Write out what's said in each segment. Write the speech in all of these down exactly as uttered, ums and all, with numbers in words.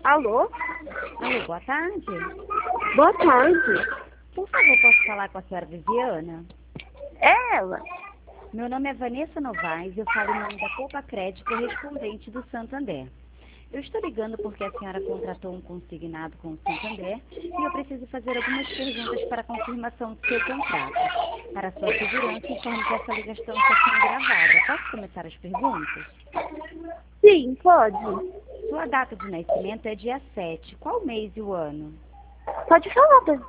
Alô? Alô, boa tarde. Boa tarde. Por favor, posso falar com a senhora Viviana? É ela. Meu nome é Vanessa Novaes e eu falo em nome da Poupa Crédito, correspondente do Santander. Eu estou ligando porque a senhora contratou um consignado com o Santander e eu preciso fazer algumas perguntas para a confirmação do seu contrato. Para sua segurança, informe que essa ligação está sendo gravada. Posso começar as perguntas? Sim, pode. Sua data de nascimento é dia sete. Qual mês e o ano? Pode falar, Dani.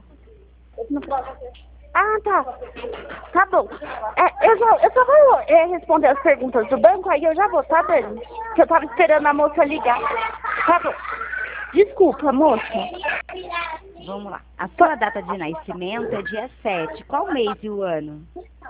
Ah, tá. Tá bom. É, eu, já, eu só vou é, responder as perguntas do banco, aí eu já vou, tá, Dani? Que eu tava esperando a moça ligar. Tá bom. Desculpa, moça. Vamos lá. A sua data de nascimento é dia sete. Qual mês e o ano?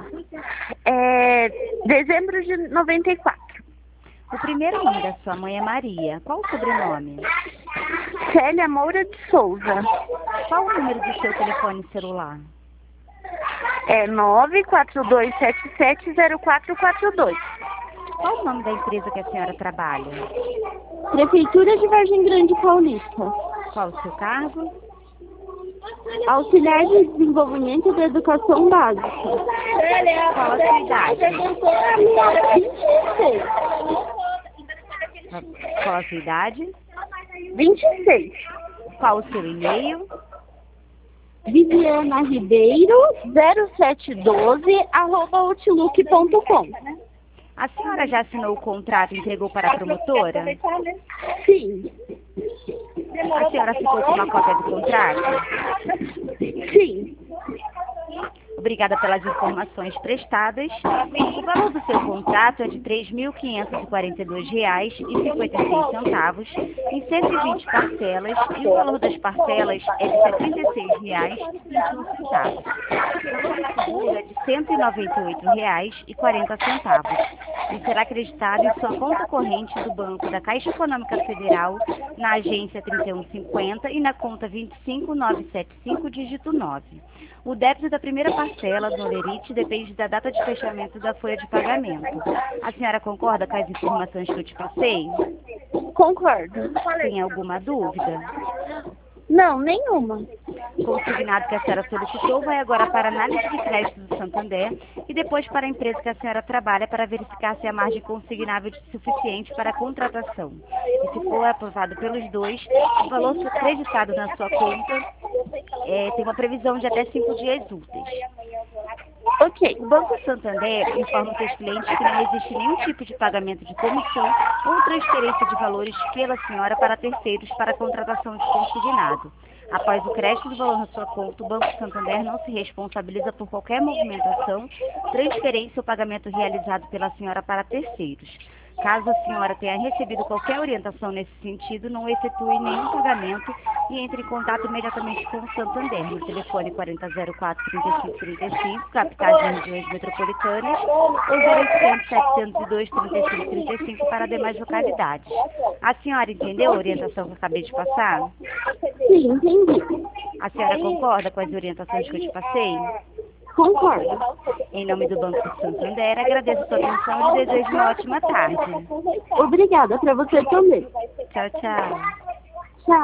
É dezembro de noventa e quatro. O primeiro nome da sua mãe é Maria. Qual o sobrenome? Célia Moura de Souza. Qual o número do seu telefone celular? É nove quatro dois sete sete zero quatro quatro dois. Qual o nome da empresa que a senhora trabalha? Prefeitura de Vargem Grande Paulista. Qual o seu cargo? Auxiliar de Desenvolvimento da Educação Básica. Qual a sua idade? Qual a sua idade? vinte e seis. Qual o seu e-mail? Viviana Ribeiro, zero sete um dois, arroba outlook ponto com. A senhora já assinou o contrato e entregou para a promotora? Sim. A senhora ficou com uma cópia do contrato? Sim. Obrigada pelas informações prestadas. O valor do seu contrato é de três mil quinhentos e quarenta e dois reais e cinquenta e seis centavos em cento e vinte parcelas e o valor das parcelas é de setenta e seis reais e vinte e um centavos. O valor do seguro é de cento e noventa e oito reais e quarenta centavos e será acreditado em sua conta corrente do Banco da Caixa Econômica Federal na agência trinta e um cinquenta e na conta vinte e cinco mil novecentos e setenta e cinco, dígito nove. O débito da primeira parcela do Olerite depende da data de fechamento da folha de pagamento. A senhora concorda com as informações que eu te passei? Concordo. Tem alguma dúvida? Não, nenhuma. O consignado que a senhora solicitou vai agora para a análise de crédito do Santander e depois para a empresa que a senhora trabalha para verificar se a margem consignável é suficiente para a contratação. E se for aprovado pelos dois, o valor acreditado na sua conta é, tem uma previsão de até cinco dias úteis. Ok. O Banco Santander informa seus clientes que não existe nenhum tipo de pagamento de comissão ou transferência de valores pela senhora para terceiros para a contratação de consignado. Após o crédito do valor na sua conta, o Banco Santander não se responsabiliza por qualquer movimentação, transferência ou pagamento realizado pela senhora para terceiros. Caso a senhora tenha recebido qualquer orientação nesse sentido, não efetue nenhum pagamento e entre em contato imediatamente com o Santander, no telefone quarenta zero quatro, trinta e cinco trinta e cinco, capitais e regiões metropolitanas, ou zero oitocentos, setecentos e dois, trinta e cinco trinta e cinco para demais localidades. A senhora entendeu a orientação que eu acabei de passar? Sim, entendi. A senhora concorda com as orientações que eu te passei? Concordo. Em nome do Banco do Santander, agradeço a sua atenção e lhe desejo uma ótima tarde. Obrigada para você também. Tchau, tchau.